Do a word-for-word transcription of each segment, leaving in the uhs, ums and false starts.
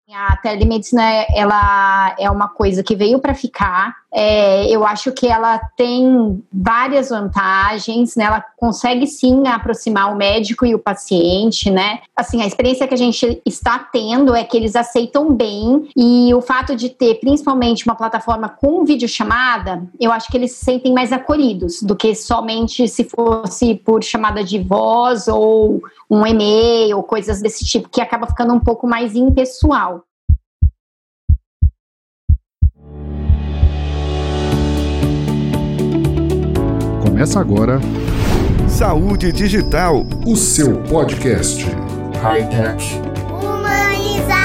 A telemedicina, ela é uma coisa que veio para ficar. É, eu acho que ela tem várias vantagens, né? Ela consegue sim aproximar o médico e o paciente, né? Assim, a experiência que a gente está tendo é que eles aceitam bem, e o fato de ter principalmente uma plataforma com videochamada, eu acho que eles se sentem mais acolhidos do que somente se fosse por chamada de voz ou um e-mail ou coisas desse tipo, que acaba ficando um pouco mais impessoal. Começa agora Saúde Digital, o seu podcast High-Tech Humanizado.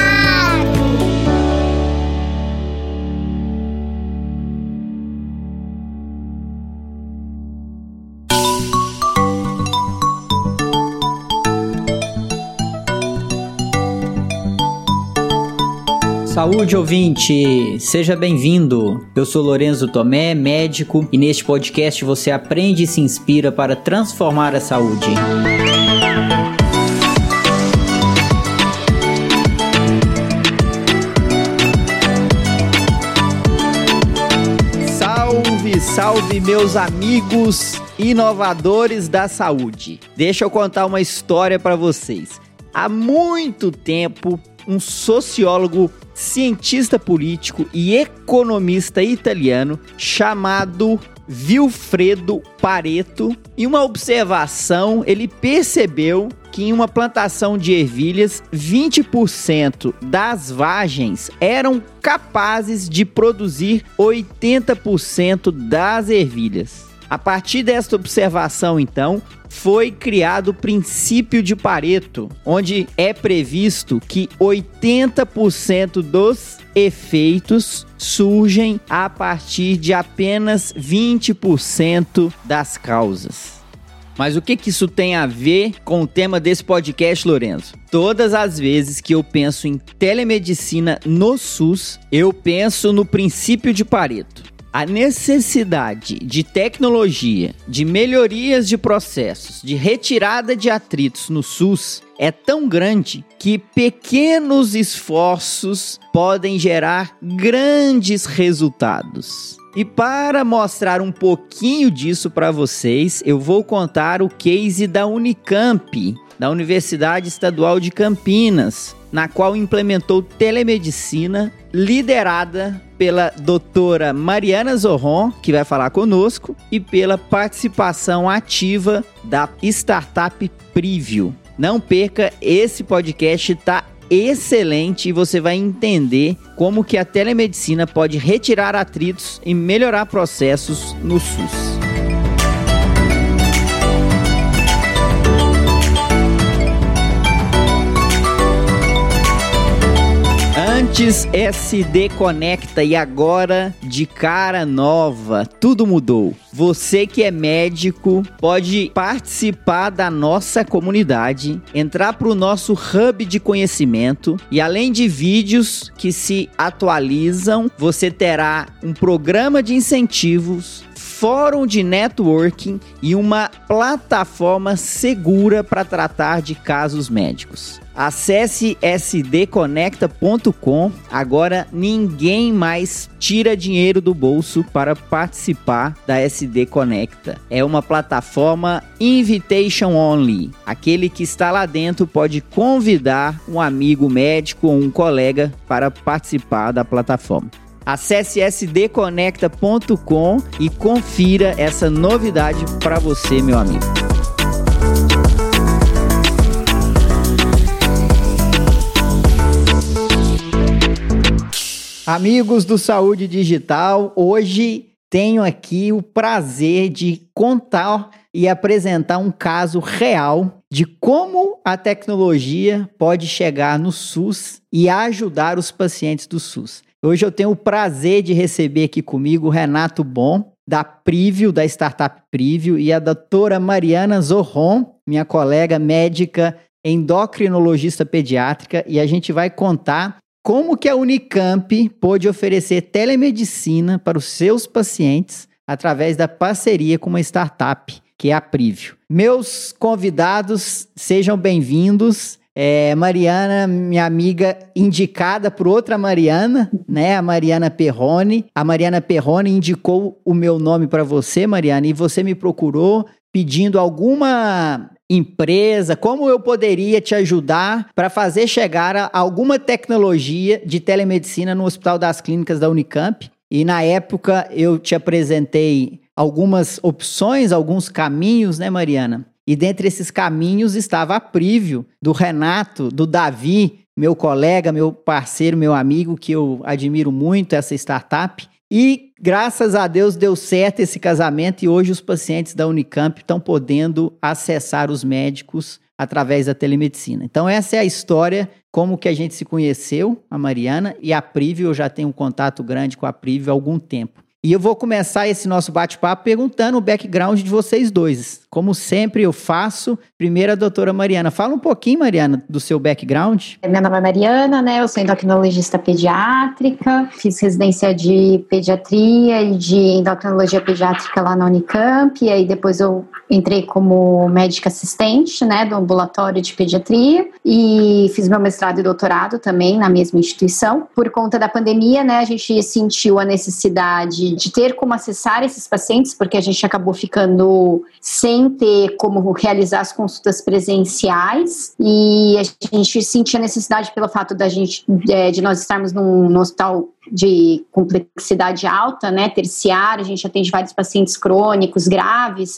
Saúde, ouvinte! Seja bem-vindo! Eu sou Lorenzo Tomé, médico, e neste podcast você aprende e se inspira para transformar a saúde. Salve, salve, meus amigos inovadores da saúde! Deixa eu contar uma história para vocês. Há muito tempo, um sociólogo, cientista político e economista italiano chamado Vilfredo Pareto, em uma observação, ele percebeu que em uma plantação de ervilhas, vinte por cento das vagens eram capazes de produzir oitenta por cento das ervilhas. A partir desta observação, então, foi criado o princípio de Pareto, onde é previsto que oitenta por cento dos efeitos surgem a partir de apenas vinte por cento das causas. Mas o que que isso tem a ver com o tema desse podcast, Lorenzo? Todas as vezes que eu penso em telemedicina no SUS, eu penso no princípio de Pareto. A necessidade de tecnologia, de melhorias de processos, de retirada de atritos no SUS é tão grande que pequenos esforços podem gerar grandes resultados. E para mostrar um pouquinho disso para vocês, eu vou contar o case da Unicamp, da Universidade Estadual de Campinas, na qual implementou telemedicina, liderada pela doutora Mariana Zorron, que vai falar conosco, e pela participação ativa da startup Privio. Não perca, esse podcast está excelente e você vai entender como que a telemedicina pode retirar atritos e melhorar processos no SUS. Antes S D Conecta e agora de cara nova, tudo mudou. Você que é médico pode participar da nossa comunidade, entrar para o nosso hub de conhecimento e além de vídeos que se atualizam, você terá um programa de incentivos, fórum de networking e uma plataforma segura para tratar de casos médicos. Acesse s d conecta ponto com. Agora ninguém mais tira dinheiro do bolso para participar da S D Conecta. É uma plataforma invitation only. Aquele que está lá dentro pode convidar um amigo médico ou um colega para participar da plataforma. Acesse s d conecta ponto com e confira essa novidade para você, meu amigo. Amigos do Saúde Digital, hoje tenho aqui o prazer de contar e apresentar um caso real de como a tecnologia pode chegar no SUS e ajudar os pacientes do SUS. Hoje eu tenho o prazer de receber aqui comigo o Renato Bon, da Privio, da startup Privio, e a doutora Mariana Zorron, minha colega médica endocrinologista pediátrica, e a gente vai contar como que a Unicamp pôde oferecer telemedicina para os seus pacientes através da parceria com uma startup, que é a Privio. Meus convidados, sejam bem-vindos. É, Mariana, minha amiga, indicada por outra Mariana, né? A Mariana Perrone. A Mariana Perrone indicou o meu nome para você, Mariana, e você me procurou pedindo alguma empresa, como eu poderia te ajudar para fazer chegar a alguma tecnologia de telemedicina no Hospital das Clínicas da Unicamp. E na época eu te apresentei algumas opções, alguns caminhos, né, Mariana? E dentre esses caminhos estava a Privio, do Renato, do Davi, meu colega, meu parceiro, meu amigo, que eu admiro muito, essa startup. E graças a Deus deu certo esse casamento e hoje os pacientes da Unicamp estão podendo acessar os médicos através da telemedicina. Então essa é a história, como que a gente se conheceu, a Mariana, e a Privio, eu já tenho um contato grande com a Privio há algum tempo. E eu vou começar esse nosso bate-papo perguntando o background de vocês dois. Como sempre eu faço, primeiro a doutora Mariana. Fala um pouquinho, Mariana, do seu background. Meu nome é Mariana, né? Eu sou endocrinologista pediátrica, fiz residência de pediatria e de endocrinologia pediátrica lá na Unicamp, e aí depois eu entrei como médica assistente, né, do ambulatório de pediatria, e fiz meu mestrado e doutorado também na mesma instituição. Por conta da pandemia, né, a gente sentiu a necessidade de ter como acessar esses pacientes, porque a gente acabou ficando sem ter como realizar as consultas presenciais, e a gente sentia necessidade pelo fato da gente, é, de nós estarmos num, num hospital de complexidade alta, né, terciária, a gente atende vários pacientes crônicos, graves,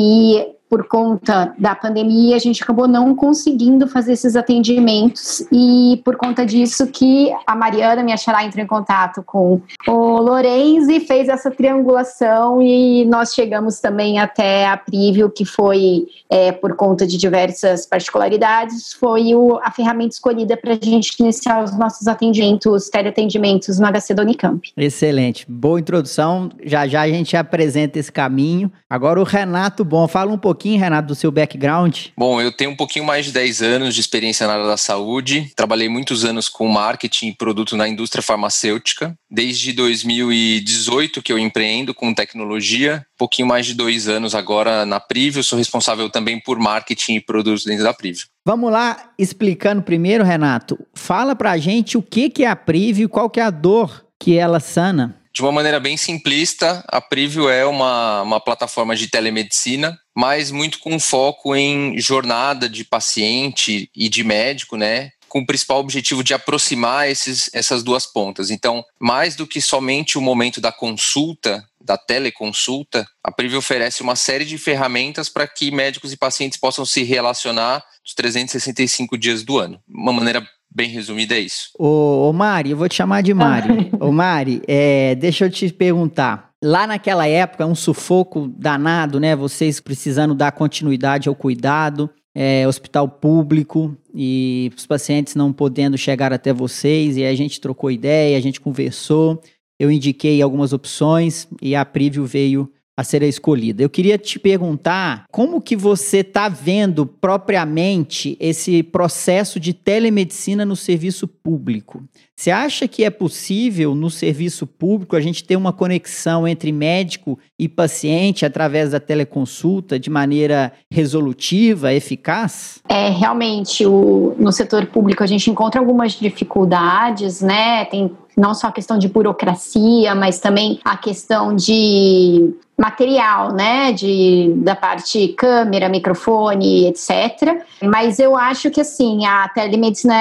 e por conta da pandemia, a gente acabou não conseguindo fazer esses atendimentos, e por conta disso que a Mariana, minha xará, entrou em contato com o Lourenço e fez essa triangulação, e nós chegamos também até a Privio, que foi, é, por conta de diversas particularidades, foi o, a ferramenta escolhida para a gente iniciar os nossos atendimentos, teleatendimentos no H C da Unicamp. Excelente, boa introdução, já já a gente apresenta esse caminho. Agora o Renato Bom, fala um pouquinho, Renato, do seu background. Bom, eu tenho um pouquinho mais de dez anos de experiência na área da saúde, trabalhei muitos anos com marketing e produto na indústria farmacêutica, desde dois mil e dezoito que eu empreendo com tecnologia, um pouquinho mais de dois anos agora na Privio, sou responsável também por marketing e produtos dentro da Privio. Vamos lá, explicando primeiro, Renato, fala pra gente o que que é a Privio, qual que é a dor que ela sana. De uma maneira bem simplista, a Privio é uma, uma plataforma de telemedicina, mas muito com foco em jornada de paciente e de médico, né? Com o principal objetivo de aproximar esses, essas duas pontas. Então, mais do que somente o momento da consulta, da teleconsulta, a Privio oferece uma série de ferramentas para que médicos e pacientes possam se relacionar os trezentos e sessenta e cinco dias do ano. Uma maneira bem resumida é isso. Ô, ô Mari, eu vou te chamar de Mari. Ô Mari, é, deixa eu te perguntar. Lá naquela época, um sufoco danado, né? Vocês precisando dar continuidade ao cuidado, é, hospital público e os pacientes não podendo chegar até vocês, e a gente trocou ideia, a gente conversou, eu indiquei algumas opções e a Privio veio a ser a escolhida. Eu queria te perguntar como que você está vendo propriamente esse processo de telemedicina no serviço público. Você acha que é possível no serviço público a gente ter uma conexão entre médico e paciente através da teleconsulta de maneira resolutiva, eficaz? É, realmente, o, no setor público a gente encontra algumas dificuldades, né? Tem não só a questão de burocracia, mas também a questão de material, né, de, da parte câmera, microfone, etcétera. Mas eu acho que, assim, a telemedicina,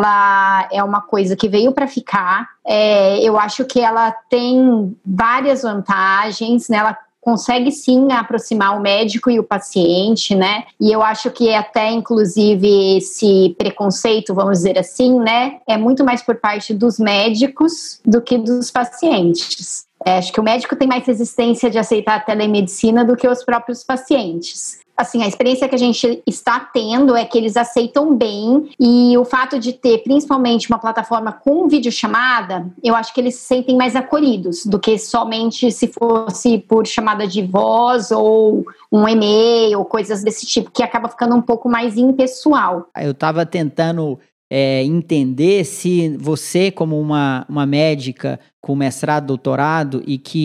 ela é uma coisa que veio para ficar. É, eu acho que ela tem várias vantagens, né, ela consegue sim aproximar o médico e o paciente, né? E eu acho que até, inclusive, esse preconceito, vamos dizer assim, né? É muito mais por parte dos médicos do que dos pacientes. É, acho que o médico tem mais resistência de aceitar a telemedicina do que os próprios pacientes. Assim, a experiência que a gente está tendo é que eles aceitam bem, e o fato de ter principalmente uma plataforma com videochamada, eu acho que eles se sentem mais acolhidos do que somente se fosse por chamada de voz ou um e-mail, coisas desse tipo, que acaba ficando um pouco mais impessoal. Eu estava tentando é, entender se você, como uma, uma médica com mestrado, doutorado e que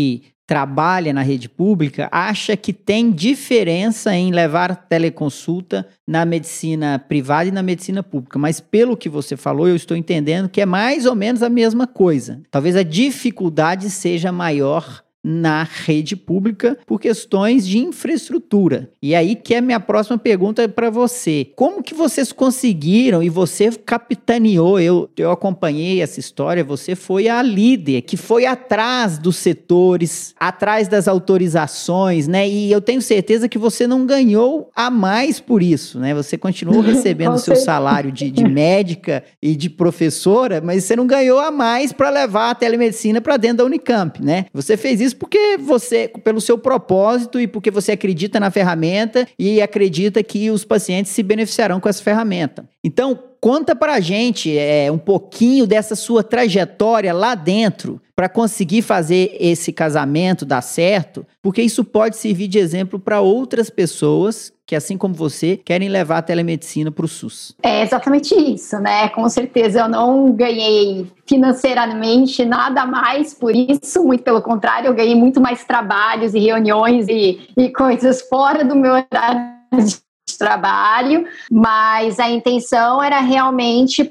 trabalha na rede pública acha que tem diferença em levar teleconsulta na medicina privada e na medicina pública, mas pelo que você falou, eu estou entendendo que é mais ou menos a mesma coisa. Talvez a dificuldade seja maior na rede pública por questões de infraestrutura. E aí que é a minha próxima pergunta para você. Como que vocês conseguiram, e você capitaneou, eu, eu acompanhei essa história, você foi a líder que foi atrás dos setores, atrás das autorizações, né? E eu tenho certeza que você não ganhou a mais por isso, né? Você continuou recebendo o seu salário de, de médica e de professora, mas você não ganhou a mais para levar a telemedicina para dentro da Unicamp, né? Você fez isso porque você, pelo seu propósito e porque você acredita na ferramenta e acredita que os pacientes se beneficiarão com essa ferramenta. Então, conta pra gente é, um pouquinho dessa sua trajetória lá dentro para conseguir fazer esse casamento dar certo, porque isso pode servir de exemplo para outras pessoas que, assim como você, querem levar a telemedicina para o SUS. É exatamente isso, né? Com certeza eu não ganhei financeiramente nada mais por isso, muito pelo contrário, eu ganhei muito mais trabalhos e reuniões e, e coisas fora do meu horário de trabalho, mas a intenção era realmente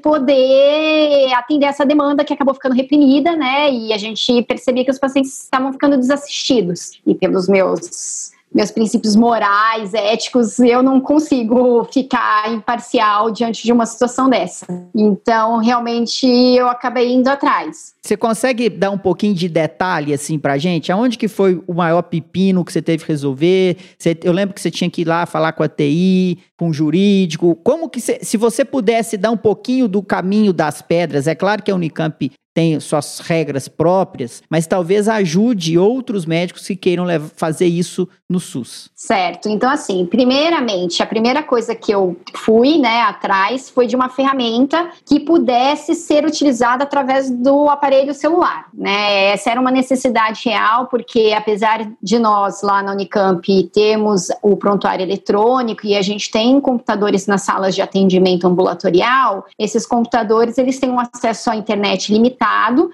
poder atender essa demanda que acabou ficando reprimida, né? E a gente percebia que os pacientes estavam ficando desassistidos. E pelos meus... meus princípios morais, éticos, eu não consigo ficar imparcial diante de uma situação dessa. Então, realmente, eu acabei indo atrás. Você consegue dar um pouquinho de detalhe, assim, pra gente? Aonde que foi o maior pepino que você teve que resolver? Você, eu lembro que você tinha que ir lá falar com a T I, com o jurídico. Como que você, se você pudesse dar um pouquinho do caminho das pedras, é claro que a Unicamp tem suas regras próprias, mas talvez ajude outros médicos que queiram levar, fazer isso no SUS. Certo. Então, assim, primeiramente, a primeira coisa que eu fui, né, atrás foi de uma ferramenta que pudesse ser utilizada através do aparelho celular, né? Essa era uma necessidade real, porque apesar de nós lá na Unicamp termos o prontuário eletrônico e a gente tem computadores nas salas de atendimento ambulatorial, esses computadores, eles têm um acesso à internet limitado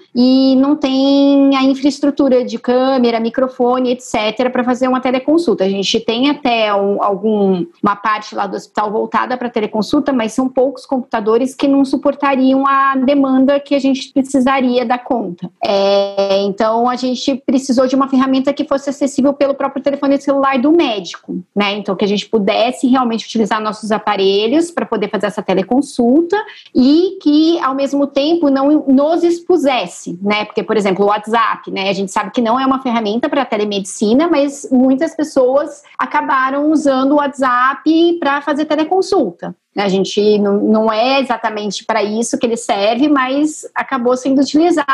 e não tem a infraestrutura de câmera, microfone, etcétera para fazer uma teleconsulta. A gente tem até um, algum, uma parte lá do hospital voltada para teleconsulta, mas são poucos computadores que não suportariam a demanda que a gente precisaria dar conta. É, então, a gente precisou de uma ferramenta que fosse acessível pelo próprio telefone celular do médico, né? Então, que a gente pudesse realmente utilizar nossos aparelhos para poder fazer essa teleconsulta e que, ao mesmo tempo, não nos expusesse, né? Porque, por exemplo, o WhatsApp, né? A gente sabe que não é uma ferramenta para telemedicina, mas muitas pessoas acabaram usando o WhatsApp para fazer teleconsulta. A gente não, não é exatamente para isso que ele serve, mas acabou sendo utilizado.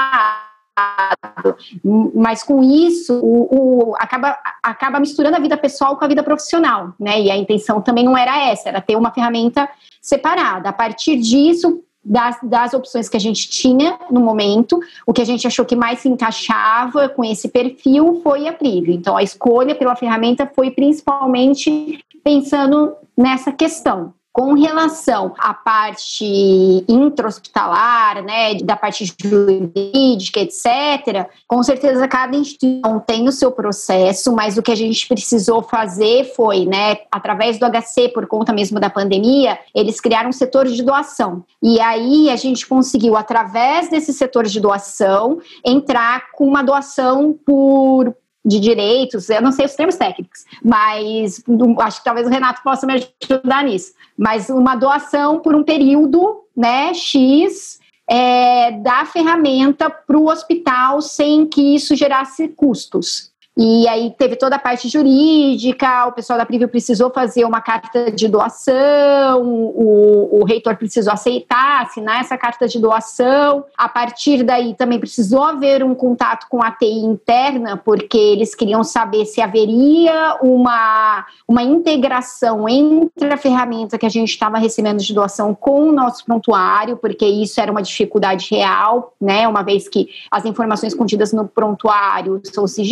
Mas com isso o, o, acaba, acaba misturando a vida pessoal com a vida profissional, né? E a intenção também não era essa, era ter uma ferramenta separada. A partir disso, Das, das opções que a gente tinha no momento, o que a gente achou que mais se encaixava com esse perfil foi a Privio. Então, a escolha pela ferramenta foi principalmente pensando nessa questão. Com relação à parte intra-hospitalar, né, da parte jurídica, etcétera, com certeza cada instituição tem o seu processo, mas o que a gente precisou fazer foi, né, através do H C, por conta mesmo da pandemia, eles criaram um setor de doação. E aí a gente conseguiu, através desse setor de doação, entrar com uma doação por... de direitos, eu não sei os termos técnicos, mas acho que talvez o Renato possa me ajudar nisso, mas uma doação por um período, né, X, é, da ferramenta para o hospital sem que isso gerasse custos. E aí teve toda a parte jurídica, o pessoal da Privio precisou fazer uma carta de doação, o, o reitor precisou aceitar, assinar essa carta de doação. A partir daí também precisou haver um contato com a T I interna, porque eles queriam saber se haveria uma, uma integração entre a ferramenta que a gente estava recebendo de doação com o nosso prontuário, porque isso era uma dificuldade real, né? Uma vez que as informações contidas no prontuário são sigilosas,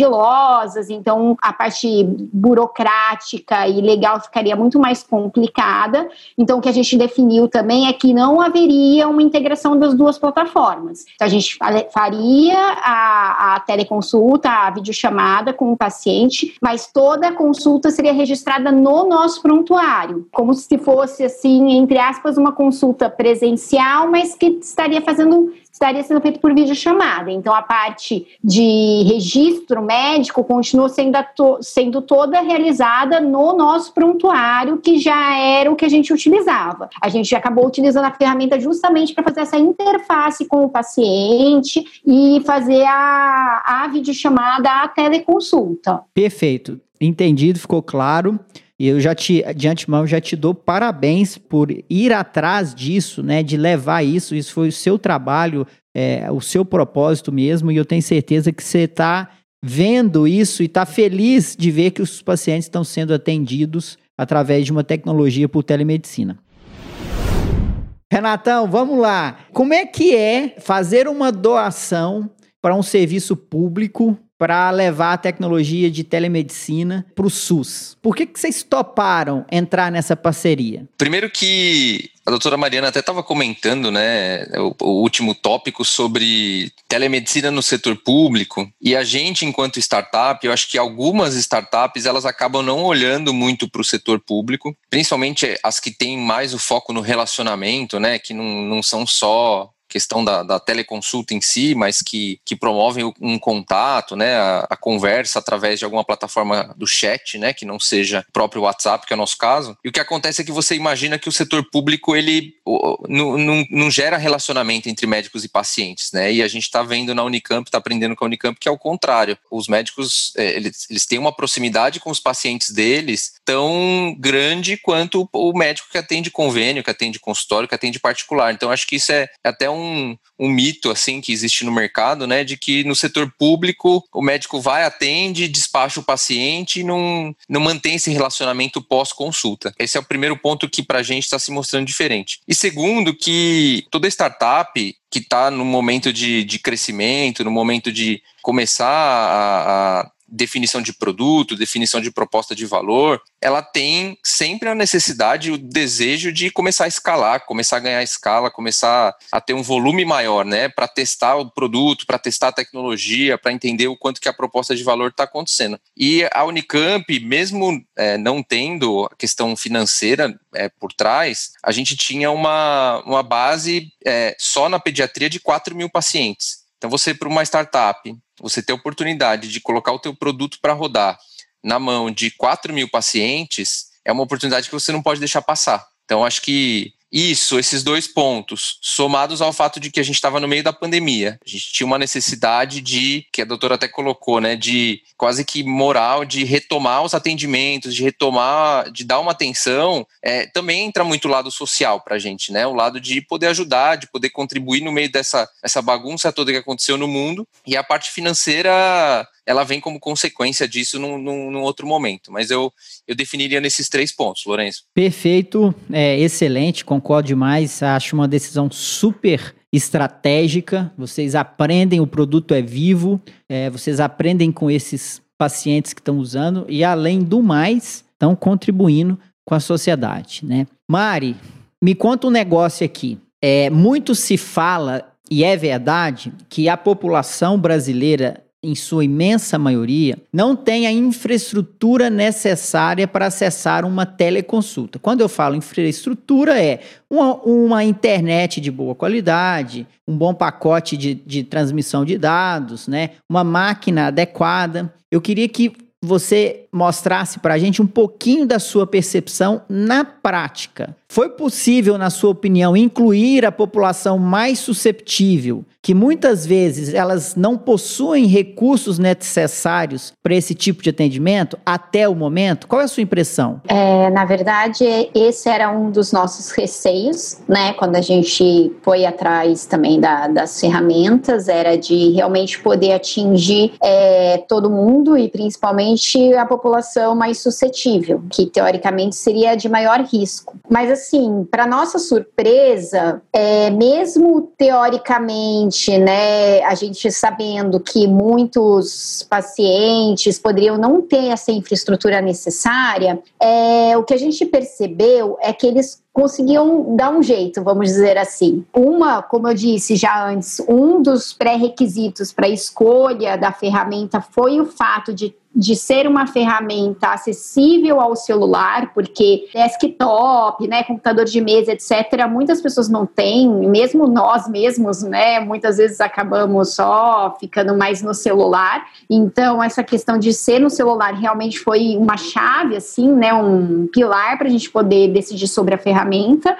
rigorosas, então a parte burocrática e legal ficaria muito mais complicada. Então, o que a gente definiu também é que não haveria uma integração das duas plataformas. Então, a gente faria a, a teleconsulta, a videochamada com o paciente, mas toda a consulta seria registrada no nosso prontuário, como se fosse, assim, entre aspas, uma consulta presencial, mas que estaria fazendo... estaria sendo feito por videochamada. Então, a parte de registro médico continua sendo, sendo toda realizada no nosso prontuário, que já era o que a gente utilizava. A gente acabou utilizando a ferramenta justamente para fazer essa interface com o paciente e fazer a, a videochamada, a teleconsulta. Perfeito. Entendido, ficou claro. E eu já te, de antemão, já te dou parabéns por ir atrás disso, né? De levar isso. Isso foi o seu trabalho, é, o seu propósito mesmo. E eu tenho certeza que você está vendo isso e está feliz de ver que os pacientes estão sendo atendidos através de uma tecnologia por telemedicina. Renatão, vamos lá. Como é que é fazer uma doação para um serviço público para levar a tecnologia de telemedicina para o SUS? Por que que vocês toparam entrar nessa parceria? Primeiro que a doutora Mariana até estava comentando, né, o, o último tópico sobre telemedicina no setor público, e a gente, enquanto startup, eu acho que algumas startups, elas acabam não olhando muito para o setor público, principalmente as que têm mais o foco no relacionamento, né, que não, não são só questão da, da teleconsulta em si, mas que, que promovem um contato, né, a, a conversa através de alguma plataforma do chat, né, que não seja o próprio WhatsApp, que é o nosso caso. E o que acontece é que você imagina que o setor público, ele não, não, não gera relacionamento entre médicos e pacientes, né, e a gente está vendo na Unicamp, está aprendendo com a Unicamp, que é o contrário. Os médicos, eles, eles têm uma proximidade com os pacientes deles tão grande quanto o médico que atende convênio, que atende consultório, que atende particular. Então, acho que isso é até um Um, um mito assim que existe no mercado, né, de que no setor público o médico vai, atende, despacha o paciente e não, não mantém esse relacionamento pós-consulta. Esse é o primeiro ponto que pra gente está se mostrando diferente. E segundo, que toda startup que está no momento de, de crescimento, no momento de começar a, a definição de produto, definição de proposta de valor, ela tem sempre a necessidade, o desejo de começar a escalar, começar a ganhar escala, começar a ter um volume maior, né, para testar o produto, para testar a tecnologia, para entender o quanto que a proposta de valor está acontecendo. E a Unicamp, mesmo é, não tendo a questão financeira é, por trás, a gente tinha uma, uma base é, só na pediatria de quatro mil pacientes. Então você, para uma startup, você ter a oportunidade de colocar o teu produto para rodar na mão de quatro mil pacientes, é uma oportunidade que você não pode deixar passar. Então, acho que isso, esses dois pontos, somados ao fato de que a gente estava no meio da pandemia, a gente tinha uma necessidade de, que a doutora até colocou, né, de quase que moral, de retomar os atendimentos, de retomar, de dar uma atenção, é, também entra muito o lado social para a gente, né, o lado de poder ajudar, de poder contribuir no meio dessa essa bagunça toda que aconteceu no mundo, e a parte financeira, ela vem como consequência disso num, num, num outro momento, mas eu, eu definiria nesses três pontos, Lourenço. Perfeito, é, excelente, concordo demais, acho uma decisão super estratégica, vocês aprendem, o produto é vivo, é, vocês aprendem com esses pacientes que estão usando e, além do mais, estão contribuindo com a sociedade, né? Mari, me conta um negócio aqui, é, muito se fala, e é verdade, que a população brasileira, em sua imensa maioria, não tem a infraestrutura necessária para acessar uma teleconsulta. Quando eu falo infraestrutura, é uma, uma internet de boa qualidade, um bom pacote de, de transmissão de dados, né? Uma máquina adequada. Eu queria que você mostrasse para a gente um pouquinho da sua percepção na prática. Foi possível, na sua opinião, incluir a população mais susceptível, que muitas vezes elas não possuem recursos necessários para esse tipo de atendimento até o momento? Qual é a sua impressão? É, na verdade, esse era um dos nossos receios, né? Quando a gente foi atrás também da, das ferramentas, era de realmente poder atingir é, todo mundo e principalmente a população população mais suscetível, que teoricamente seria de maior risco. Mas assim, para nossa surpresa, é, mesmo teoricamente, né, a gente sabendo que muitos pacientes poderiam não ter essa infraestrutura necessária, é, o que a gente percebeu é que eles conseguiam dar um jeito, vamos dizer assim. Uma, como eu disse já antes, um dos pré-requisitos para a escolha da ferramenta foi o fato de de ser uma ferramenta acessível ao celular, porque desktop, né, computador de mesa, etcétera, muitas pessoas não têm, mesmo nós mesmos, né, muitas vezes acabamos só ficando mais no celular. Então, essa questão de ser no celular realmente foi uma chave, assim, né, um pilar para a gente poder decidir sobre a ferramenta,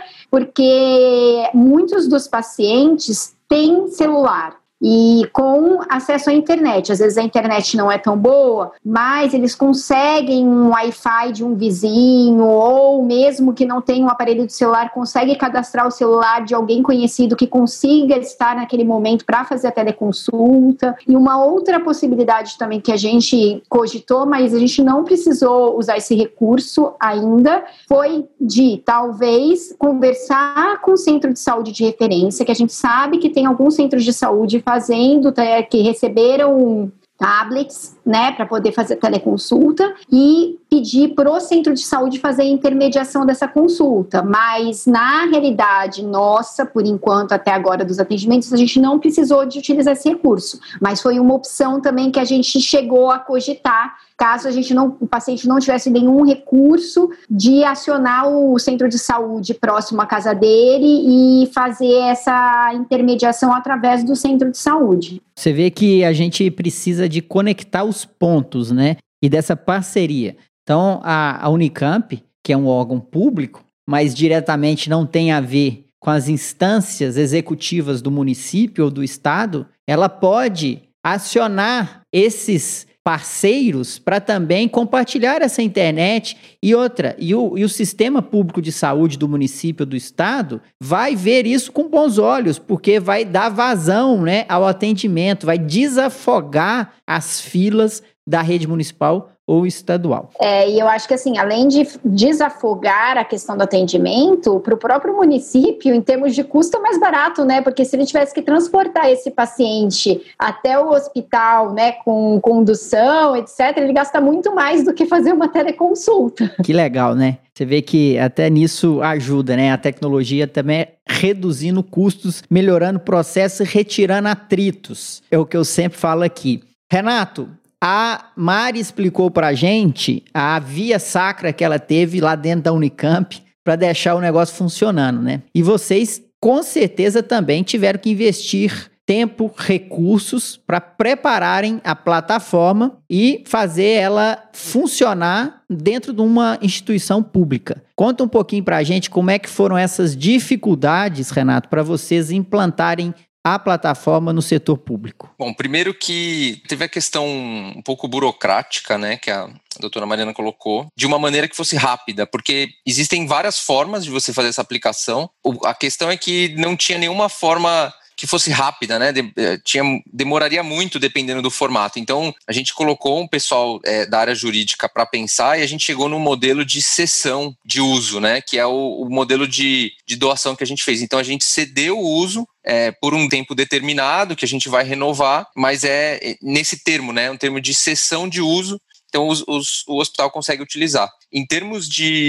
porque muitos dos pacientes têm celular e com acesso à internet. Às vezes a internet não é tão boa, mas eles conseguem um Wi-Fi de um vizinho, ou mesmo que não tenha um aparelho de celular, consegue cadastrar o celular de alguém conhecido que consiga estar naquele momento para fazer a teleconsulta. E uma outra possibilidade também que a gente cogitou, mas a gente não precisou usar esse recurso ainda, foi de talvez conversar com o centro de saúde de referência, que a gente sabe que tem alguns centros de saúde fazendo, que receberam tablets, né, para poder fazer teleconsulta, e pedir para o centro de saúde fazer a intermediação dessa consulta. Mas, na realidade nossa, por enquanto, até agora, dos atendimentos, a gente não precisou de utilizar esse recurso, mas foi uma opção também que a gente chegou a cogitar, caso a gente não, o paciente não tivesse nenhum recurso, de acionar o centro de saúde próximo à casa dele e fazer essa intermediação através do centro de saúde. Você vê que a gente precisa de conectar os pontos, né? E dessa parceria. Então, a, a Unicamp, que é um órgão público, mas diretamente não tem a ver com as instâncias executivas do município ou do estado, ela pode acionar esses parceiros para também compartilhar essa internet. E outra, e o, e o sistema público de saúde do município ou do estado vai ver isso com bons olhos, porque vai dar vazão, né, ao atendimento, vai desafogar as filas da rede municipal ou estadual. É, e eu acho que assim, além de desafogar a questão do atendimento, para o próprio município, em termos de custo, é mais barato, né? Porque se ele tivesse que transportar esse paciente até o hospital, né, com condução, etcétera, ele gasta muito mais do que fazer uma teleconsulta. Que legal, né? Você vê que até nisso ajuda, né? A tecnologia também é reduzindo custos, melhorando o processo e retirando atritos. É o que eu sempre falo aqui. Renato, a Mari explicou pra gente a via sacra que ela teve lá dentro da Unicamp para deixar o negócio funcionando, né? E vocês, com certeza, também tiveram que investir tempo, recursos para prepararem a plataforma e fazer ela funcionar dentro de uma instituição pública. Conta um pouquinho pra gente como é que foram essas dificuldades, Renato, para vocês implantarem a plataforma no setor público. Bom, primeiro que teve a questão um pouco burocrática, né, que a doutora Mariana colocou, de uma maneira que fosse rápida, porque existem várias formas de você fazer essa aplicação. A questão é que não tinha nenhuma forma que fosse rápida, né? De, tinha, demoraria muito dependendo do formato. Então, a gente colocou um pessoal é, da área jurídica para pensar e a gente chegou num modelo de cessão de uso, né? Que é o, o modelo de, de doação que a gente fez. Então, a gente cedeu o uso é, por um tempo determinado, que a gente vai renovar, mas é nesse termo, né? Um termo de cessão de uso. Então, os, os, o hospital consegue utilizar. Em termos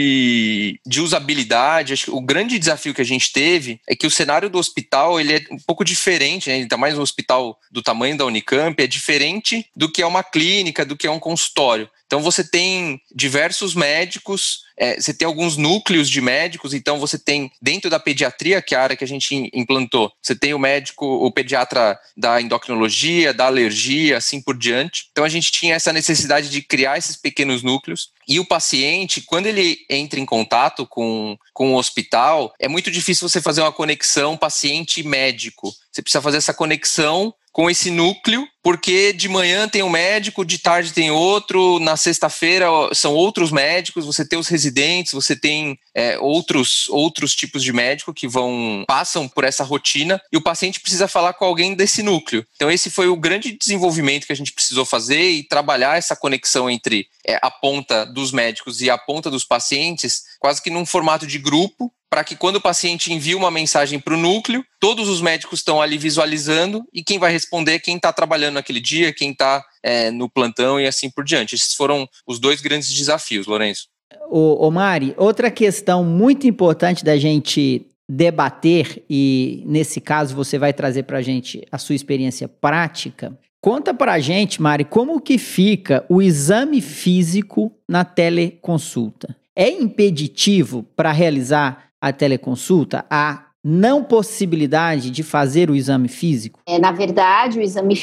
de, de usabilidade, acho que o grande desafio que a gente teve é que o cenário do hospital ele é um pouco diferente, né? Ainda mais um hospital do tamanho da Unicamp, é diferente do que é uma clínica, do que é um consultório. Então, você tem diversos médicos, é, você tem alguns núcleos de médicos, então você tem, dentro da pediatria, que é a área que a gente implantou, você tem o médico, o pediatra da endocrinologia, da alergia, assim por diante. Então, a gente tinha essa necessidade de criar esses pequenos núcleos. E o paciente, quando ele entra em contato com, com o hospital, é muito difícil você fazer uma conexão paciente-médico. Você precisa fazer essa conexão com esse núcleo, porque de manhã tem um médico, de tarde tem outro, na sexta-feira são outros médicos, você tem os residentes, você tem é, outros, outros tipos de médico que vão, passam por essa rotina e o paciente precisa falar com alguém desse núcleo. Então esse foi o grande desenvolvimento que a gente precisou fazer e trabalhar essa conexão entre é, a ponta dos médicos e a ponta dos pacientes, quase que num formato de grupo, para que quando o paciente envia uma mensagem para o núcleo, todos os médicos estão ali visualizando e quem vai responder é quem está trabalhando naquele dia, quem está é, no plantão e assim por diante. Esses foram os dois grandes desafios, Lourenço. Ô, ô Mari, outra questão muito importante da gente debater, e nesse caso você vai trazer para a gente a sua experiência prática. Conta para a gente, Mari, como que fica o exame físico na teleconsulta? É impeditivo para realizar a teleconsulta a não possibilidade de fazer o exame físico? É, na verdade, o exame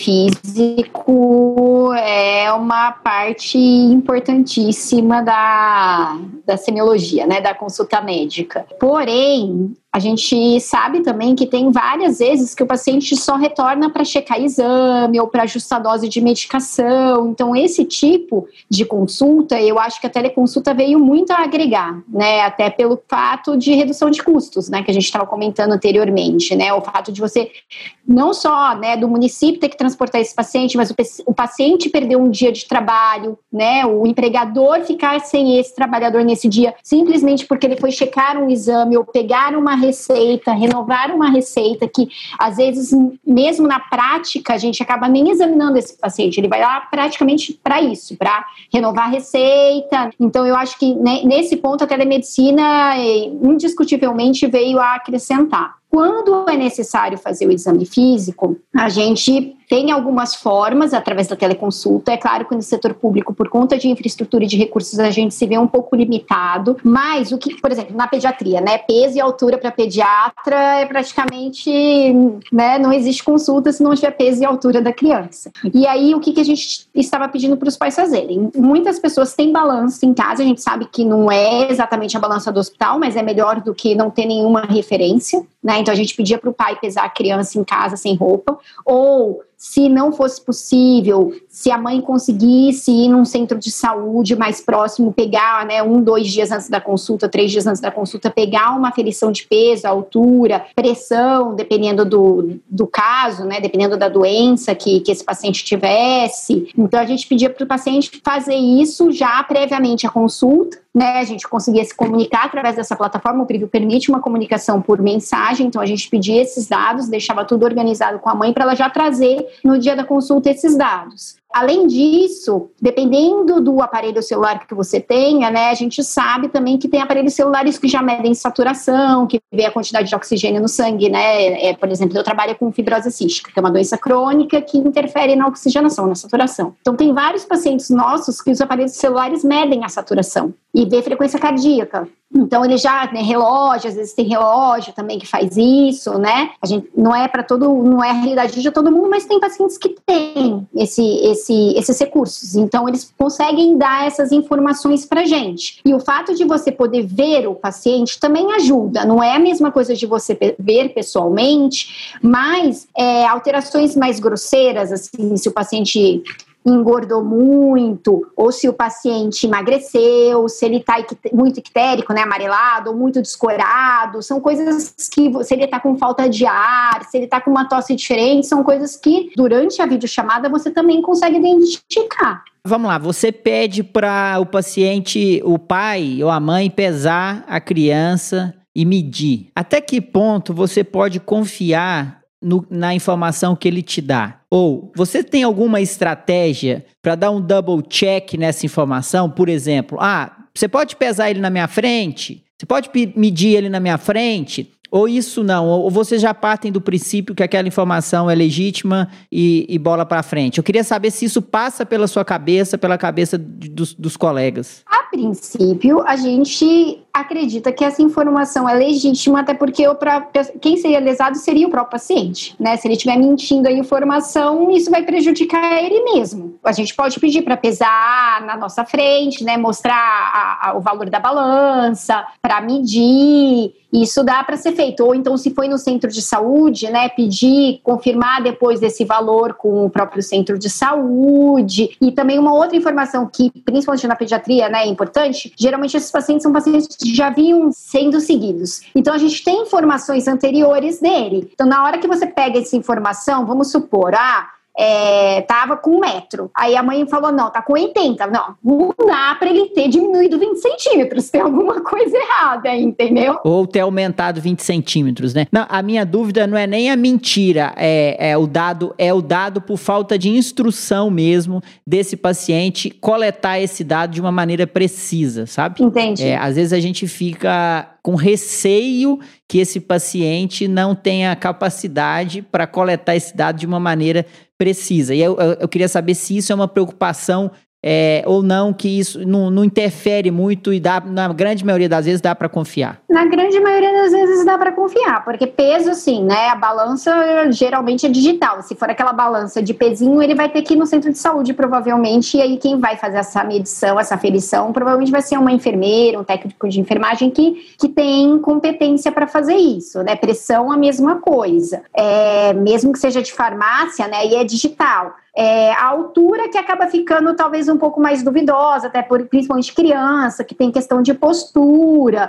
físico é uma parte importantíssima da, da semiologia, né, da consulta médica. Porém, a gente sabe também que tem várias vezes que o paciente só retorna para checar exame ou para ajustar dose de medicação. Então, esse tipo de consulta, eu acho que a teleconsulta veio muito a agregar, né? Até pelo fato de redução de custos, né? Que a gente estava comentando anteriormente, né? O fato de você não só, né, do município ter que transportar esse paciente, mas o, o paciente perder um dia de trabalho, né? O empregador ficar sem esse trabalhador nesse dia, simplesmente porque ele foi checar um exame ou pegar uma receita, renovar uma receita que, às vezes, mesmo na prática, a gente acaba nem examinando esse paciente, ele vai lá praticamente para isso, para renovar a receita. Então, eu acho que né, nesse ponto a telemedicina indiscutivelmente veio a acrescentar. Quando é necessário fazer o exame físico, a gente tem algumas formas através da teleconsulta. É claro que no setor público, por conta de infraestrutura e de recursos, a gente se vê um pouco limitado. Mas o que, por exemplo, na pediatria, né, peso e altura para pediatra é praticamente, né, não existe consulta se não tiver peso e altura da criança. E aí, o que, que a gente estava pedindo para os pais fazerem? Muitas pessoas têm balança em casa, a gente sabe que não é exatamente a balança do hospital, mas é melhor do que não ter nenhuma referência, né? Então a gente pedia para o pai pesar a criança em casa sem roupa, ou se não fosse possível, se a mãe conseguisse ir num centro de saúde mais próximo, pegar, né, um, dois dias antes da consulta, três dias antes da consulta, pegar uma aferição de peso, altura, pressão, dependendo do, do caso, né, dependendo da doença que, que esse paciente tivesse. Então a gente pedia para o paciente fazer isso já previamente à consulta, né, a gente conseguia se comunicar através dessa plataforma. O Privil permite uma comunicação por mensagem, então a gente pedia esses dados, deixava tudo organizado com a mãe para ela já trazer no dia da consulta esses dados. Além disso, dependendo do aparelho celular que você tenha, né, a gente sabe também que tem aparelhos celulares que já medem saturação, que vê a quantidade de oxigênio no sangue, né? É, por exemplo, eu trabalho com fibrose cística, que é uma doença crônica que interfere na oxigenação, na saturação. Então, tem vários pacientes nossos que os aparelhos celulares medem a saturação e vê frequência cardíaca. Então, ele já, né, relógio, às vezes tem relógio também que faz isso, né? A gente, não é para todo, não é a realidade de todo mundo, mas tem pacientes que têm esse, esse, esses recursos. Então, eles conseguem dar essas informações pra gente. E o fato de você poder ver o paciente também ajuda. Não é a mesma coisa de você ver pessoalmente, mas é, alterações mais grosseiras, assim, se o paciente engordou muito, ou se o paciente emagreceu, se ele está muito ictérico, né, amarelado, ou muito descorado, são coisas que, se ele está com falta de ar, se ele está com uma tosse diferente, são coisas que durante a videochamada você também consegue identificar. Vamos lá, você pede para o paciente, o pai ou a mãe, pesar a criança e medir. Até que ponto você pode confiar No, na informação que ele te dá? Ou você tem alguma estratégia para dar um double check nessa informação? Por exemplo, ah, você pode pesar ele na minha frente? Você pode medir ele na minha frente? Ou isso não? Ou vocês já partem do princípio que aquela informação é legítima e, e bola para frente? Eu queria saber se isso passa pela sua cabeça, pela cabeça de, dos, dos colegas. A princípio, a gente acredita que essa informação é legítima, até porque o pra, quem seria lesado seria o próprio paciente, né? Se ele estiver mentindo a informação, isso vai prejudicar ele mesmo. A gente pode pedir para pesar na nossa frente, né? Mostrar a, a, o valor da balança, para medir. Isso dá para ser feito. Ou então, se foi no centro de saúde, né, pedir, confirmar depois desse valor com o próprio centro de saúde. E também uma outra informação que, principalmente na pediatria, né, é importante, geralmente esses pacientes são pacientes que já vinham sendo seguidos. Então, a gente tem informações anteriores dele. Então, na hora que você pega essa informação, vamos supor, ah, É, tava com um metro. Aí a mãe falou, não, tá com oitenta. Não, não dá pra ele ter diminuído vinte centímetros. Tem alguma coisa errada aí, entendeu? Ou ter aumentado vinte centímetros, né? Não, a minha dúvida não é nem a mentira, é, é, o dado, é o dado por falta de instrução mesmo desse paciente coletar esse dado de uma maneira precisa, sabe? Entendi. É, às vezes a gente fica com receio que esse paciente não tenha capacidade para coletar esse dado de uma maneira precisa. E eu, eu, eu queria saber se isso é uma preocupação é, ou não, que isso não, não interfere muito e dá, na grande maioria das vezes dá para confiar. Na grande maioria das vezes dá para confiar, porque peso, sim, né? A balança geralmente é digital. Se for aquela balança de pezinho, ele vai ter que ir no centro de saúde, provavelmente, e aí quem vai fazer essa medição, essa aferição, provavelmente vai ser uma enfermeira, um técnico de enfermagem que, que tem competência para fazer isso, né? Pressão, a mesma coisa. É, mesmo que seja de farmácia, né? E é digital. É, a altura que acaba ficando talvez um pouco mais duvidosa, até por, principalmente criança, que tem questão de postura,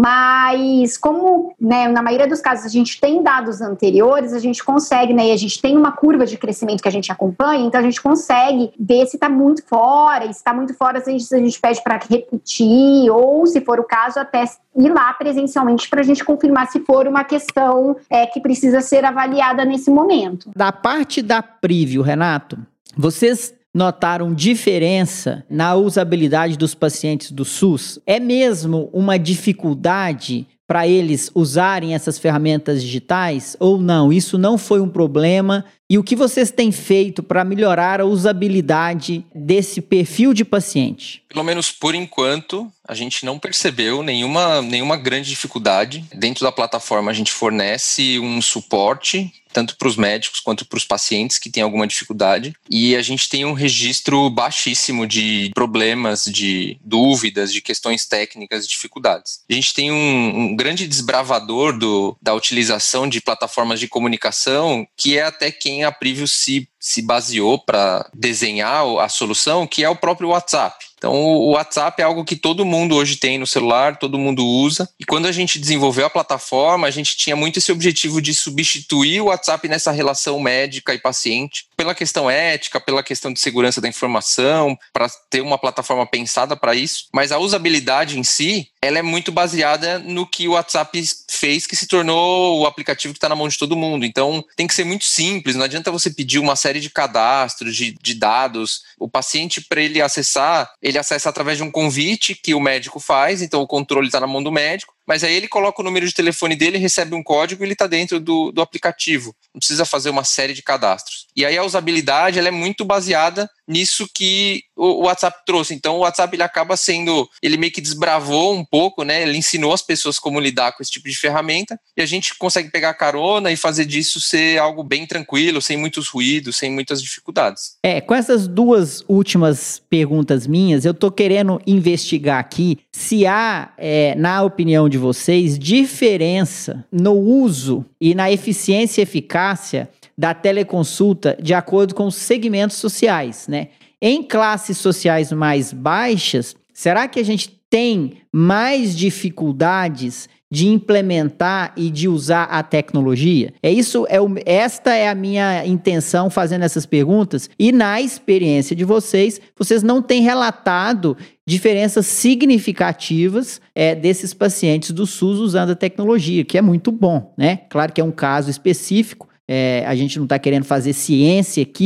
mas como, né, na maioria dos casos a gente tem dados anteriores, a gente consegue, né, e a gente tem uma curva de crescimento que a gente acompanha, então a gente consegue ver se está muito fora, e se está muito fora a gente, a gente pede para repetir, ou se for o caso até ir lá presencialmente para a gente confirmar se for uma questão é, que precisa ser avaliada nesse momento. Da parte da Privio, Renato, vocês notaram diferença na usabilidade dos pacientes do SUS? É mesmo uma dificuldade para eles usarem essas ferramentas digitais ou não? Isso não foi um problema? E o que vocês têm feito para melhorar a usabilidade desse perfil de paciente? Pelo menos por enquanto, a gente não percebeu nenhuma, nenhuma grande dificuldade. Dentro da plataforma a gente fornece um suporte, tanto para os médicos quanto para os pacientes que têm alguma dificuldade. E a gente tem um registro baixíssimo de problemas, de dúvidas, de questões técnicas, dificuldades. A gente tem um, um grande desbravador do, da utilização de plataformas de comunicação, que é até quem a Privio se, se baseou para desenhar a solução, que é o próprio WhatsApp. Então, o WhatsApp é algo que todo mundo hoje tem no celular, todo mundo usa. E quando a gente desenvolveu a plataforma, a gente tinha muito esse objetivo de substituir o WhatsApp nessa relação médica e paciente, pela questão ética, pela questão de segurança da informação, para ter uma plataforma pensada para isso. Mas a usabilidade em si, ela é muito baseada no que o WhatsApp fez, que se tornou o aplicativo que está na mão de todo mundo. Então, tem que ser muito simples. Não adianta você pedir uma série de cadastros, de, de dados. O paciente, para ele acessar, ele acessa através de um convite que o médico faz, então o controle está na mão do médico, mas aí ele coloca o número de telefone dele, recebe um código e ele está dentro do, do aplicativo. Não precisa fazer uma série de cadastros. E aí a usabilidade ela é muito baseada nisso que o, o WhatsApp trouxe. Então o WhatsApp ele acaba sendo, ele meio que desbravou um pouco, né? Ele ensinou as pessoas como lidar com esse tipo de ferramenta e a gente consegue pegar carona e fazer disso ser algo bem tranquilo, sem muitos ruídos, sem muitas dificuldades. É, com essas duas últimas perguntas minhas, eu tô querendo investigar aqui se há, é, na opinião de vocês, diferença no uso e na eficiência e eficácia da teleconsulta de acordo com os segmentos sociais, né? Em classes sociais mais baixas, será que a gente tem mais dificuldades de implementar e de usar a tecnologia? É isso, é o, esta é a minha intenção fazendo essas perguntas, e na experiência de vocês, vocês não têm relatado diferenças significativas é, desses pacientes do SUS usando a tecnologia, que é muito bom, né? Claro que é um caso específico, é, a gente não está querendo fazer ciência aqui,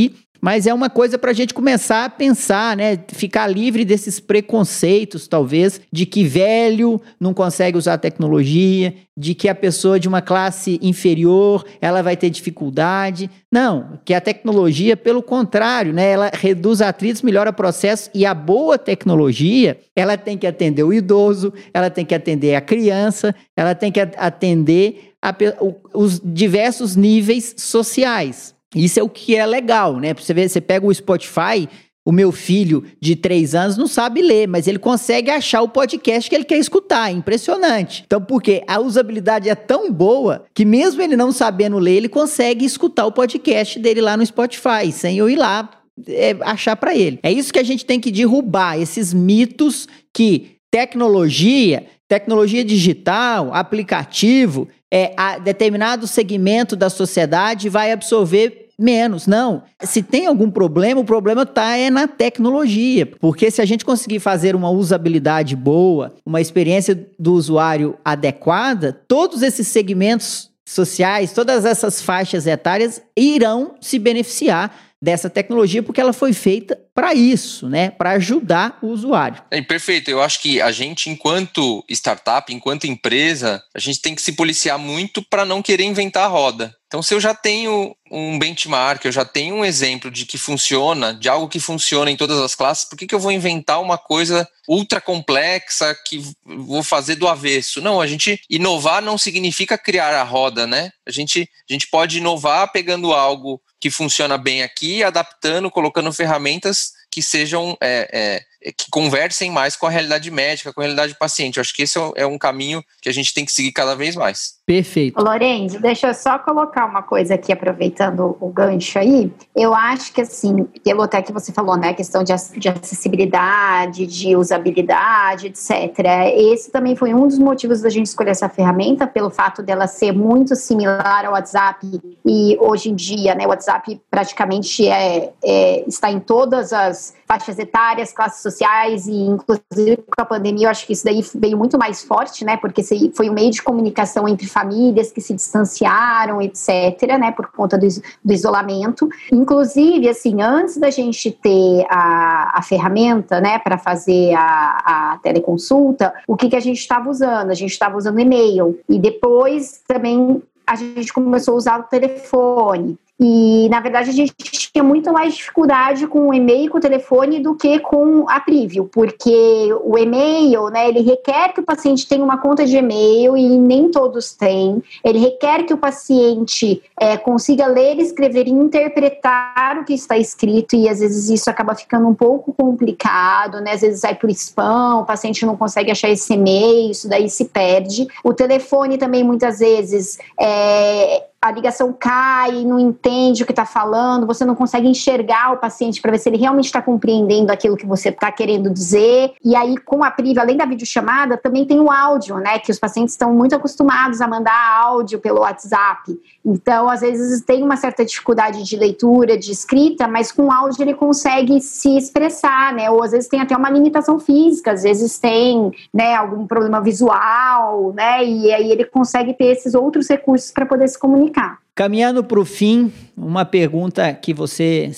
mas é uma coisa para a gente começar a pensar, né? Ficar livre desses preconceitos, talvez, de que velho não consegue usar tecnologia, de que a pessoa de uma classe inferior, ela vai ter dificuldade. Não, que a tecnologia, pelo contrário, né? Ela reduz atritos, melhora processos, e a boa tecnologia, ela tem que atender o idoso, ela tem que atender a criança, ela tem que atender a, os diversos níveis sociais. Isso é o que é legal, né? Você vê, você pega o Spotify, o meu filho de três anos não sabe ler, mas ele consegue achar o podcast que ele quer escutar, é impressionante. Então, por quê? A usabilidade é tão boa que mesmo ele não sabendo ler, ele consegue escutar o podcast dele lá no Spotify, sem eu ir lá é, achar para ele. É isso que a gente tem que derrubar, esses mitos que tecnologia, tecnologia digital, aplicativo, é, a determinado segmento da sociedade vai absorver menos. Não. Se tem algum problema, o problema está é na tecnologia. Porque se a gente conseguir fazer uma usabilidade boa, uma experiência do usuário adequada, todos esses segmentos sociais, todas essas faixas etárias irão se beneficiar dessa tecnologia, porque ela foi feita para isso, né? Para ajudar o usuário. É perfeito. Eu acho que a gente, enquanto startup, enquanto empresa, a gente tem que se policiar muito para não querer inventar a roda. Então, se eu já tenho um benchmark, eu já tenho um exemplo de que funciona, de algo que funciona em todas as classes, por que que eu vou inventar uma coisa ultra complexa que vou fazer do avesso? Não, a gente inovar não significa criar a roda, né? A gente, a gente pode inovar pegando algo que funciona bem aqui, adaptando, colocando ferramentas que sejam, é, é, que conversem mais com a realidade médica, com a realidade do paciente. Eu acho que esse é um caminho que a gente tem que seguir cada vez mais. Perfeito. Lorenzo, deixa eu só colocar uma coisa aqui, aproveitando o gancho aí. Eu acho que, assim, pelo até que você falou, né, a questão de, de acessibilidade, de usabilidade, etcétera. Esse também foi um dos motivos da gente escolher essa ferramenta, pelo fato dela ser muito similar ao WhatsApp, e hoje em dia, né, o WhatsApp praticamente é, é, está em todas as faixas etárias, classes sociais, e inclusive com a pandemia eu acho que isso daí veio muito mais forte, né, porque foi um meio de comunicação entre famílias que se distanciaram, etcétera, né, por conta do, do isolamento. Inclusive, assim, antes da gente ter a, a ferramenta, né, para fazer a, a teleconsulta, o que que a gente estava usando? A gente estava usando e-mail, e depois também a gente começou a usar o telefone. E, na verdade, a gente tinha muito mais dificuldade com o e-mail e com o telefone do que com a Privio, porque o e-mail, né, ele requer que o paciente tenha uma conta de e-mail e nem todos têm. Ele requer que o paciente é, consiga ler, escrever e interpretar o que está escrito, e às vezes isso acaba ficando um pouco complicado, né? Às vezes sai por spam, o paciente não consegue achar esse e-mail, isso daí se perde. O telefone também, muitas vezes, é... a ligação cai, não entende o que está falando, você não consegue enxergar o paciente para ver se ele realmente está compreendendo aquilo que você está querendo dizer. E aí, com a Privio, além da videochamada, também tem o áudio, né? Que os pacientes estão muito acostumados a mandar áudio pelo WhatsApp. Então, às vezes, tem uma certa dificuldade de leitura, de escrita, mas com áudio ele consegue se expressar, né? Ou às vezes tem até uma limitação física, às vezes tem, né, algum problema visual, né? E aí ele consegue ter esses outros recursos para poder se comunicar. Caminhando para o fim, uma pergunta que você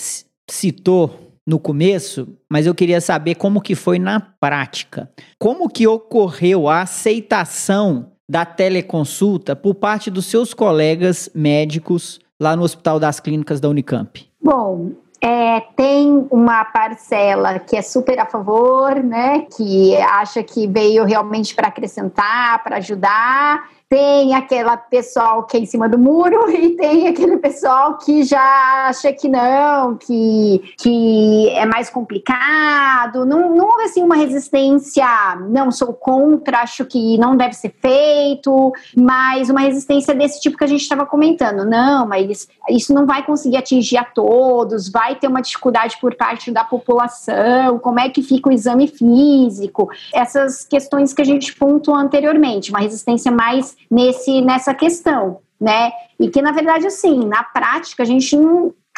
citou no começo, mas eu queria saber como que foi na prática. Como que ocorreu a aceitação da teleconsulta por parte dos seus colegas médicos lá no Hospital das Clínicas da Unicamp? Bom, É, tem uma parcela que é super a favor, né, que acha que veio realmente para acrescentar, para ajudar. Tem aquele pessoal que é em cima do muro e tem aquele pessoal que já acha que não, que, que é mais complicado. Não, não houve assim uma resistência, não, sou contra, acho que não deve ser feito, mas uma resistência desse tipo que a gente estava comentando. Não, mas isso não vai conseguir atingir a todos, vai ter uma dificuldade por parte da população, como é que fica o exame físico, essas questões que a gente pontuou anteriormente, uma resistência mais Nesse, nessa questão, né? E que, na verdade, assim, na prática, a gente não...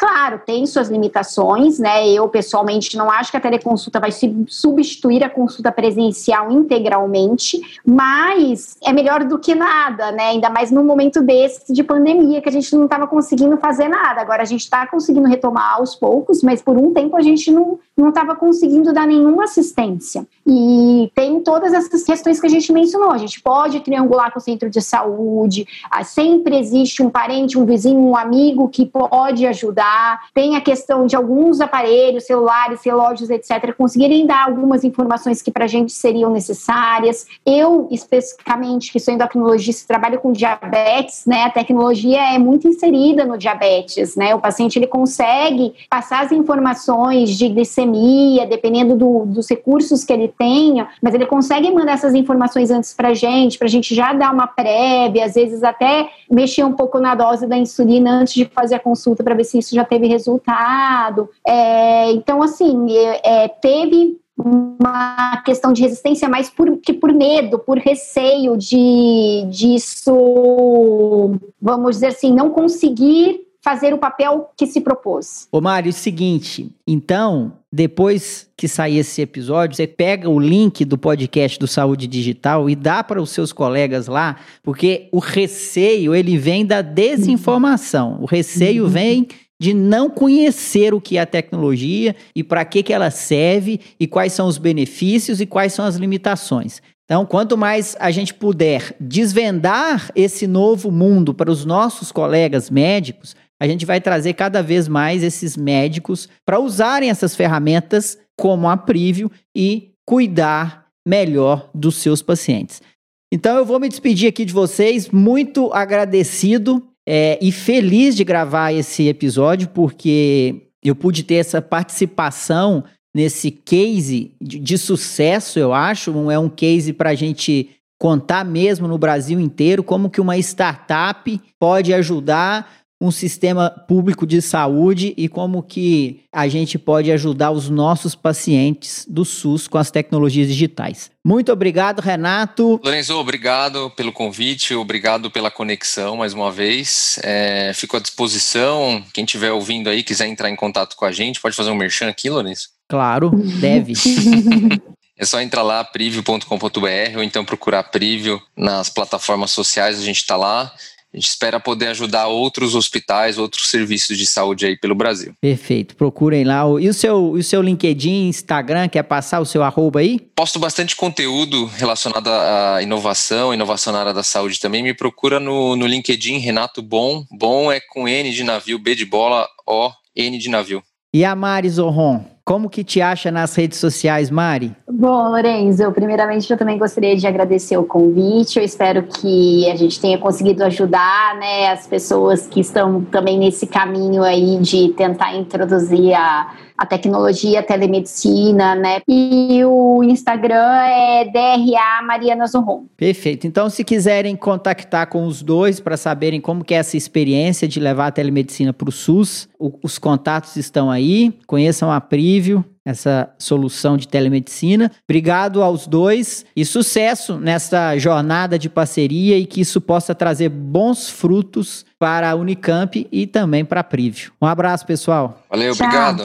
Claro, tem suas limitações, né? Eu, pessoalmente, não acho que a teleconsulta vai substituir a consulta presencial integralmente, mas é melhor do que nada, né? Ainda mais num momento desse de pandemia, que a gente não estava conseguindo fazer nada. Agora a gente está conseguindo retomar aos poucos, mas por um tempo a gente não não estava conseguindo dar nenhuma assistência. E tem todas essas questões que a gente mencionou. A gente pode triangular com o centro de saúde, sempre existe um parente, um vizinho, um amigo que pode ajudar. Tem a questão de alguns aparelhos, celulares, relógios, etcétera, conseguirem dar algumas informações que para a gente seriam necessárias. Eu, especificamente, que sou endocrinologista, trabalho com diabetes, né? A tecnologia é muito inserida no diabetes, né? O paciente ele consegue passar as informações de glicemia, dependendo do, dos recursos que ele tenha, mas ele consegue mandar essas informações antes para a gente, para a gente já dar uma prévia, às vezes até mexer um pouco na dose da insulina antes de fazer a consulta para ver se isso já teve resultado. É, então, assim, é, teve uma questão de resistência mais por, que por medo, por receio de disso, vamos dizer assim, não conseguir fazer o papel que se propôs. Ô Mário, é o seguinte, então, depois que sair esse episódio, você pega o link do podcast do Saúde Digital e dá para os seus colegas lá, porque o receio, ele vem da desinformação, o receio vem de não conhecer o que é a tecnologia e para que, que ela serve e quais são os benefícios e quais são as limitações. Então, quanto mais a gente puder desvendar esse novo mundo para os nossos colegas médicos, a gente vai trazer cada vez mais esses médicos para usarem essas ferramentas como a Privio e cuidar melhor dos seus pacientes. Então, eu vou me despedir aqui de vocês, muito agradecido é, e feliz de gravar esse episódio, porque eu pude ter essa participação nesse case de, de sucesso, eu acho. É um case para a gente contar mesmo no Brasil inteiro como que uma startup pode ajudar um sistema público de saúde e como que a gente pode ajudar os nossos pacientes do SUS com as tecnologias digitais. Muito obrigado, Renato. Lorenzo, obrigado pelo convite, obrigado pela conexão mais uma vez. É, fico à disposição, quem estiver ouvindo aí, quiser entrar em contato com a gente, pode fazer um merchan aqui, Lorenzo? Claro, deve. É só entrar lá, privio ponto com ponto b r, ou então procurar Privio nas plataformas sociais, a gente está lá. A gente espera poder ajudar outros hospitais, outros serviços de saúde aí pelo Brasil. Perfeito, procurem lá. E o seu, e o seu LinkedIn, Instagram, quer passar o seu arroba aí? Posto bastante conteúdo relacionado à inovação, inovação na área da saúde também. Me procura no, no LinkedIn, Renato Bom. Bom é com N de navio, B de bola, O, N de navio. E a Mari Zorron, como que te acha nas redes sociais, Mari? Bom, Lorenzo, primeiramente eu também gostaria de agradecer o convite. Eu espero que a gente tenha conseguido ajudar, né, as pessoas que estão também nesse caminho aí de tentar introduzir a, a tecnologia, a telemedicina, né? E o Instagram é D R A Mariana Zorron. Perfeito. Então, se quiserem contactar com os dois para saberem como que é essa experiência de levar a telemedicina para o SUS, o, os contatos estão aí. Conheçam a Privio, essa solução de telemedicina. Obrigado aos dois e sucesso nessa jornada de parceria e que isso possa trazer bons frutos para a Unicamp e também para a Privio. Um abraço, pessoal. Valeu, tchau. Obrigado.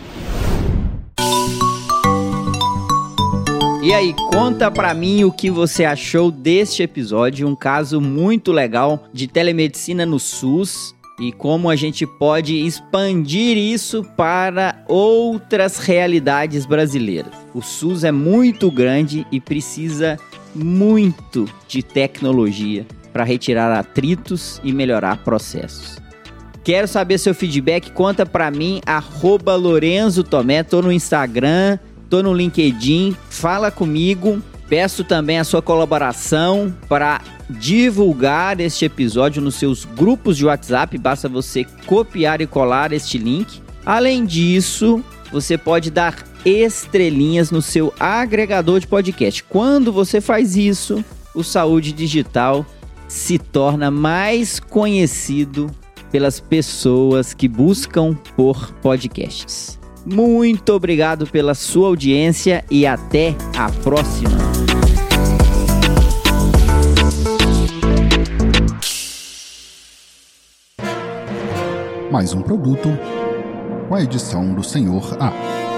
E aí, conta pra mim o que você achou deste episódio, um caso muito legal de telemedicina no SUS e como a gente pode expandir isso para outras realidades brasileiras. O SUS é muito grande e precisa muito de tecnologia para retirar atritos e melhorar processos. Quero saber seu feedback, conta pra mim, arroba Lorenzo Tomé, tô no Instagram, tô no LinkedIn, fala comigo. Peço também a sua colaboração para divulgar este episódio nos seus grupos de WhatsApp. Basta você copiar e colar este link. Além disso, você pode dar estrelinhas no seu agregador de podcast. Quando você faz isso, o Saúde Digital se torna mais conhecido pelas pessoas que buscam por podcasts. Muito obrigado pela sua audiência e até a próxima. Mais um produto com a edição do senhor A.